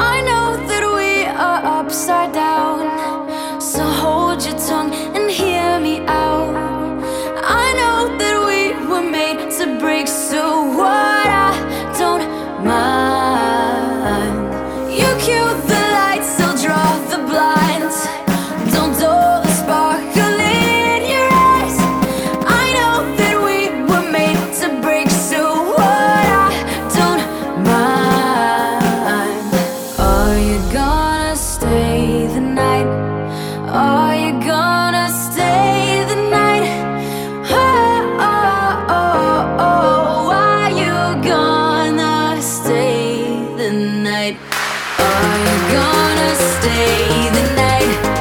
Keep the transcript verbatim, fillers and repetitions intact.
I know that we are upside down, so hold your tongue and hear me out. I know that we were made to break, so what? I don't mind. You cue the lights, I'll draw the blinds. Don't dull the sparkle in your eyes. I know that we were made to break, so what? I don't mind. Are you gonna stay the night? Are you gonna stay the night? Oh, oh, oh, oh. Are you gonna stay the night? Are you gonna stay the night?